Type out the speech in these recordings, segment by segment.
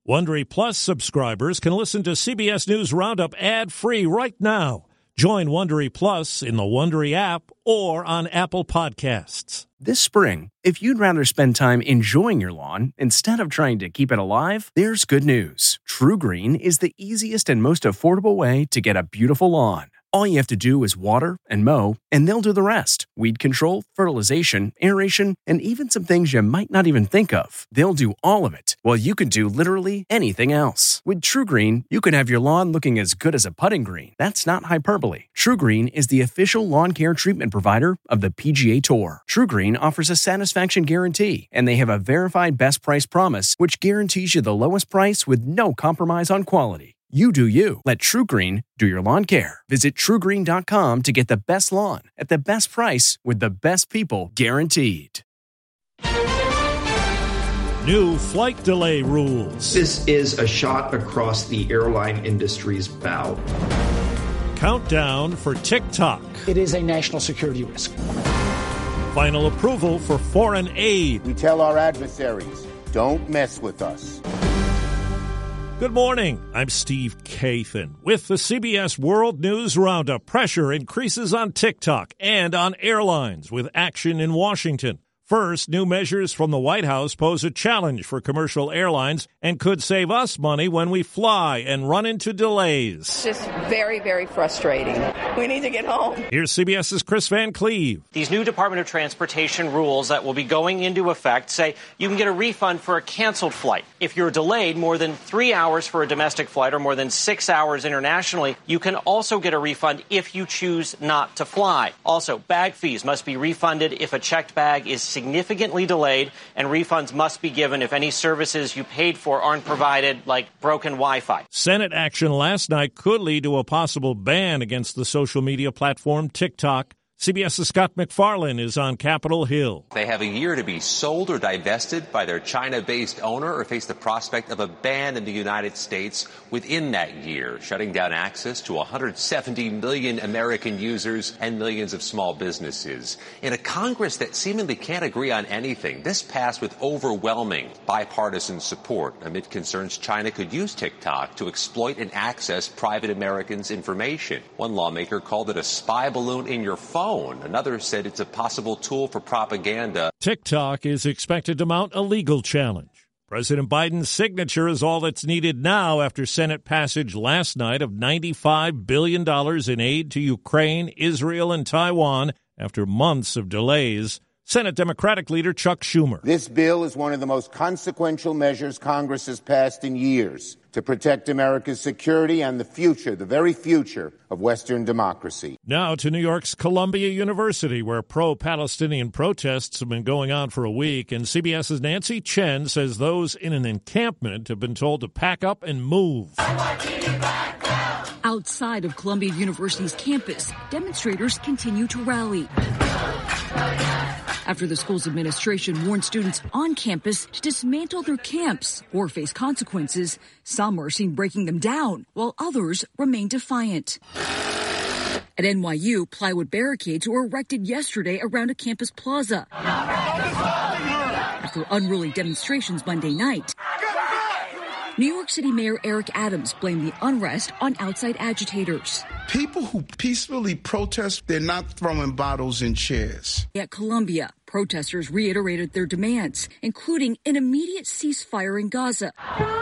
Wondery Plus subscribers can listen to CBS News Roundup ad-free right now. Join Wondery Plus in the Wondery app or on Apple Podcasts. This spring, if you'd rather spend time enjoying your lawn instead of trying to keep it alive, there's good news. True Green is the easiest and most affordable way to get a beautiful lawn. All you have to do is water and mow, and they'll do the rest. Weed control, fertilization, aeration, and even some things you might not even think of. They'll do all of it, while you can do literally anything else. With True Green, you can have your lawn looking as good as a putting green. That's not hyperbole. True Green is the official lawn care treatment provider of the PGA Tour. True Green offers a satisfaction guarantee, and they have a verified best price promise, which guarantees you the lowest price with no compromise on quality. You do you. Let True Green do your lawn care. Visit TrueGreen.com to get the best lawn at the best price with the best people guaranteed. New flight delay rules. This is a shot across the airline industry's bow. Countdown for TikTok. It is a national security risk. Final approval for foreign aid. We tell our adversaries, don't mess with us. Good morning. I'm Steve Kathan with the CBS World News Roundup. Pressure increases on TikTok and on airlines with action in Washington. First, new measures from the White House pose a challenge for commercial airlines and could save us money when we fly and run into delays. It's just very, very frustrating. We need to get home. Here's CBS's Chris Van Cleve. These new Department of Transportation rules that will be going into effect say you can get a refund for a canceled flight. If you're delayed more than 3 hours for a domestic flight or more than 6 hours internationally, you can also get a refund if you choose not to fly. Also, bag fees must be refunded if a checked bag is significantly delayed, and refunds must be given if any services you paid for aren't provided, like broken Wi-Fi. Senate action last night could lead to a possible ban against the social media platform TikTok. CBS's Scott MacFarlane is on Capitol Hill. They have a year to be sold or divested by their China-based owner or face the prospect of a ban in the United States within that year, shutting down access to 170 million American users and millions of small businesses. In a Congress that seemingly can't agree on anything, this passed with overwhelming bipartisan support amid concerns China could use TikTok to exploit and access private Americans' information. One lawmaker called it a spy balloon in your phone. Another said it's a possible tool for propaganda. TikTok is expected to mount a legal challenge. President Biden's signature is all that's needed now after Senate passage last night of $95 billion in aid to Ukraine, Israel, and Taiwan after months of delays. Senate Democratic leader Chuck Schumer. This bill is one of the most consequential measures Congress has passed in years to protect America's security and the future, the very future of Western democracy. Now to New York's Columbia University, where pro-Palestinian protests have been going on for a week, and CBS's Nancy Chen says those in an encampment have been told to pack up and move. Outside of Columbia University's campus, demonstrators continue to rally. After the school's administration warned students on campus to dismantle their camps or face consequences, some are seen breaking them down, while others remain defiant. At NYU, plywood barricades were erected yesterday around a campus plaza. After unruly demonstrations Monday night, New York City Mayor Eric Adams blamed the unrest on outside agitators. People who peacefully protest, they're not throwing bottles and chairs. At Columbia, protesters reiterated their demands, including an immediate ceasefire in Gaza.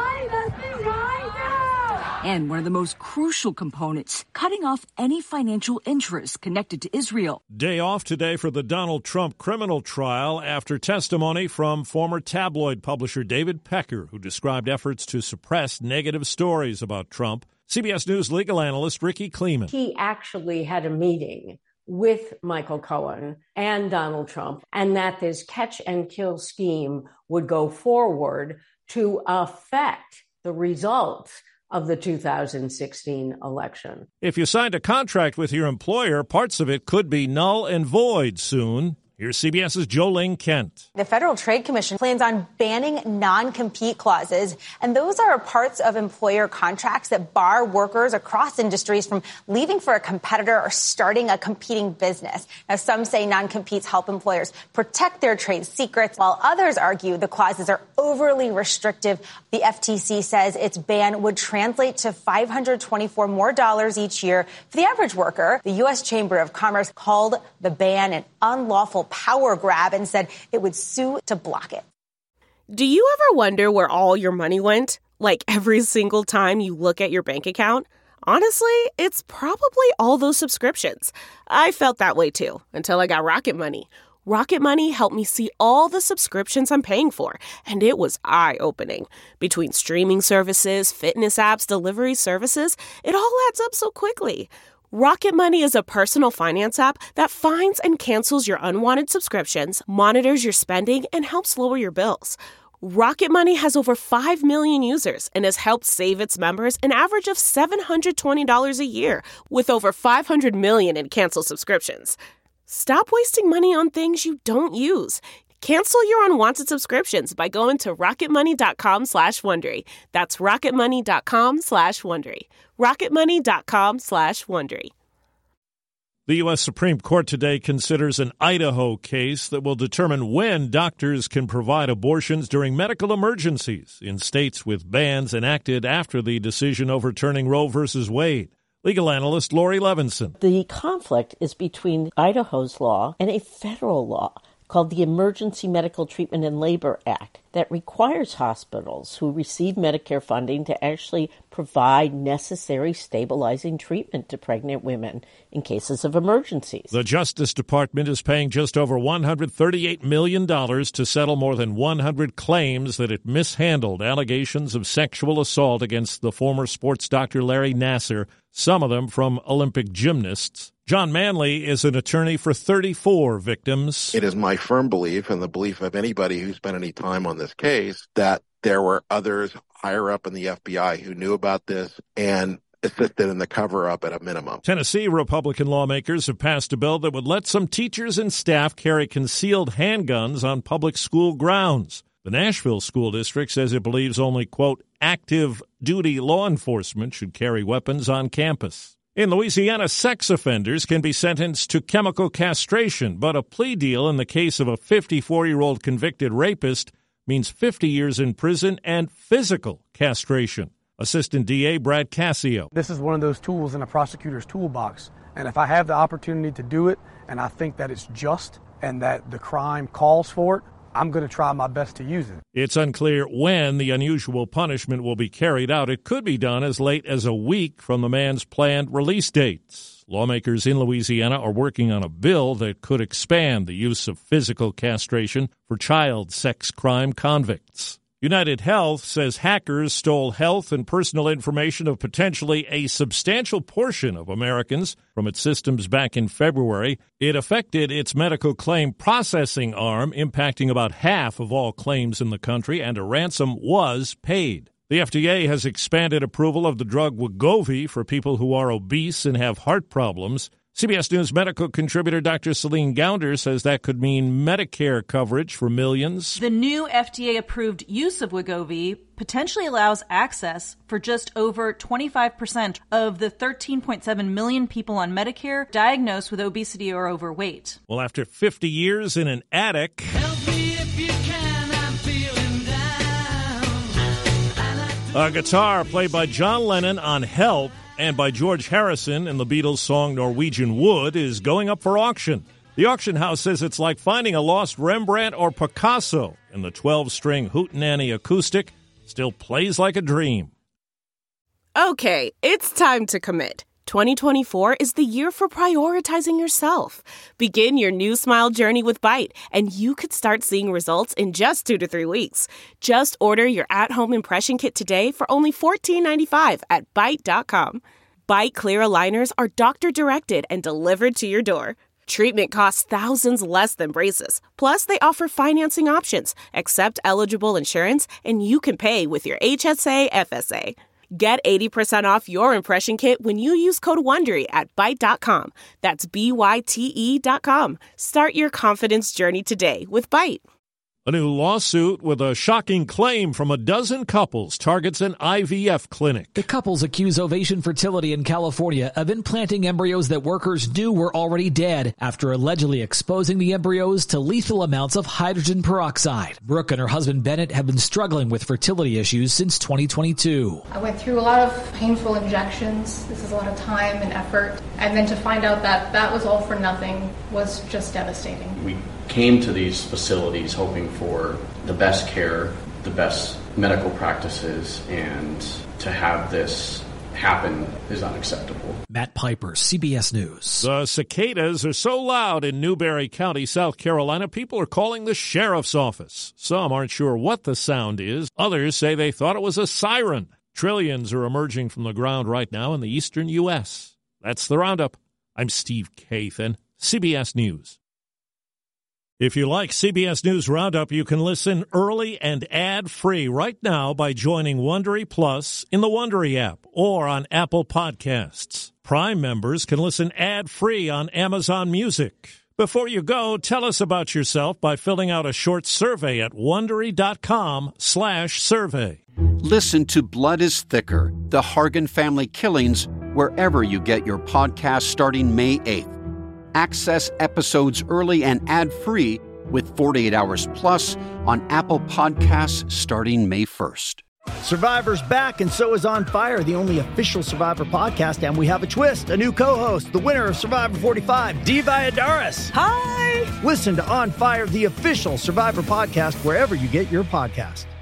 And one of the most crucial components, cutting off any financial interests connected to Israel. Day off today for the Donald Trump criminal trial after testimony from former tabloid publisher David Pecker, who described efforts to suppress negative stories about Trump. CBS News legal analyst Ricky Kleeman. He actually had a meeting with Michael Cohen and Donald Trump, and that this catch and kill scheme would go forward to affect the results of the 2016 election. If you signed a contract with your employer, parts of it could be null and void soon. Here's CBS's Jolene Kent. The Federal Trade Commission plans on banning non-compete clauses, and those are parts of employer contracts that bar workers across industries from leaving for a competitor or starting a competing business. Now, some say non-competes help employers protect their trade secrets, while others argue the clauses are overly restrictive. The FTC says its ban would translate to $524 more each year for the average worker. The U.S. Chamber of Commerce called the ban an unlawful power grab and said it would sue to block it. Do you ever wonder where all your money went? Like every single time you look at your bank account? Honestly, it's probably all those subscriptions. I felt that way too, until I got Rocket Money. Rocket Money helped me see all the subscriptions I'm paying for, and it was eye-opening. Between streaming services, fitness apps, delivery services, it all adds up so quickly. Rocket Money is a personal finance app that finds and cancels your unwanted subscriptions, monitors your spending, and helps lower your bills. Rocket Money has over 5 million users and has helped save its members an average of $720 a year, with over 500 million in canceled subscriptions. Stop wasting money on things you don't use. Cancel your unwanted subscriptions by going to rocketmoney.com/Wondery. That's rocketmoney.com/Wondery. rocketmoney.com/Wondery. The U.S. Supreme Court today considers an Idaho case that will determine when doctors can provide abortions during medical emergencies in states with bans enacted after the decision overturning Roe v. Wade. Legal analyst Lori Levinson. The conflict is between Idaho's law and a federal law called the Emergency Medical Treatment and Labor Act that requires hospitals who receive Medicare funding to actually provide necessary stabilizing treatment to pregnant women in cases of emergencies. The Justice Department is paying just over $138 million to settle more than 100 claims that it mishandled allegations of sexual assault against the former sports doctor Larry Nassar, some of them from Olympic gymnasts. John Manley is an attorney for 34 victims. It is my firm belief, and the belief of anybody who spent any time on this case, that there were others higher up in the FBI who knew about this and assisted in the cover-up at a minimum. Tennessee Republican lawmakers have passed a bill that would let some teachers and staff carry concealed handguns on public school grounds. The Nashville School District says it believes only, quote, active duty law enforcement should carry weapons on campus. In Louisiana, sex offenders can be sentenced to chemical castration, but a plea deal in the case of a 54-year-old convicted rapist means 50 years in prison and physical castration. Assistant DA Brad Cassio. This is one of those tools in a prosecutor's toolbox, and if I have the opportunity to do it, and I think that it's just and that the crime calls for it, I'm going to try my best to use it. It's unclear when the unusual punishment will be carried out. It could be done as late as a week from the man's planned release dates. Lawmakers in Louisiana are working on a bill that could expand the use of physical castration for child sex crime convicts. United Health says hackers stole health and personal information of potentially a substantial portion of Americans from its systems back in February. It affected its medical claim processing arm, impacting about half of all claims in the country, and a ransom was paid. The FDA has expanded approval of the drug Wegovy for people who are obese and have heart problems. CBS News medical contributor Dr. Celine Gounder says that could mean Medicare coverage for millions. The new FDA-approved use of Wegovy potentially allows access for just over 25% of the 13.7 million people on Medicare diagnosed with obesity or overweight. Well, after 50 years in an attic... Help me if you can, I'm feeling down. A guitar played by John Lennon on Help and by George Harrison in the Beatles' song Norwegian Wood is going up for auction. The auction house says it's like finding a lost Rembrandt or Picasso, and the 12-string Hootenanny acoustic still plays like a dream. Okay, it's time to commit. 2024 is the year for prioritizing yourself. Begin your new smile journey with Byte, and you could start seeing results in just 2 to 3 weeks. Just order your at-home impression kit today for only $14.95 at Byte.com. Byte clear aligners are doctor-directed and delivered to your door. Treatment costs thousands less than braces. Plus, they offer financing options, accept eligible insurance, and you can pay with your HSA FSA. Get 80% off your impression kit when you use code WONDERY at Byte.com. That's BYTE.com. Start your confidence journey today with Byte. A new lawsuit with a shocking claim from a dozen couples targets an IVF clinic. The couples accuse Ovation Fertility in California of implanting embryos that workers knew were already dead after allegedly exposing the embryos to lethal amounts of hydrogen peroxide. Brooke and her husband Bennett have been struggling with fertility issues since 2022. I went through a lot of painful injections. This is a lot of time and effort. And then to find out that that was all for nothing was just devastating. We came to these facilities hoping for the best care, the best medical practices, and to have this happen is unacceptable. Matt Piper, CBS News. The cicadas are so loud in Newberry County, South Carolina, people are calling the sheriff's office. Some aren't sure what the sound is. Others say they thought it was a siren. Trillions are emerging from the ground right now in the eastern U.S. That's the Roundup. I'm Steve Kathan, CBS News. If you like CBS News Roundup, you can listen early and ad-free right now by joining Wondery Plus in the Wondery app or on Apple Podcasts. Prime members can listen ad-free on Amazon Music. Before you go, tell us about yourself by filling out a short survey at Wondery.com/survey. Listen to Blood is Thicker, The Hargan Family Killings, wherever you get your podcast starting May 8th. Access episodes early and ad-free with 48 Hours Plus on Apple Podcasts starting May 1st. Survivor's back, and so is On Fire, the only official Survivor podcast, and we have a twist, a new co-host, the winner of Survivor 45, Dee Valladares. Hi! Listen to On Fire, the official Survivor podcast, wherever you get your podcast.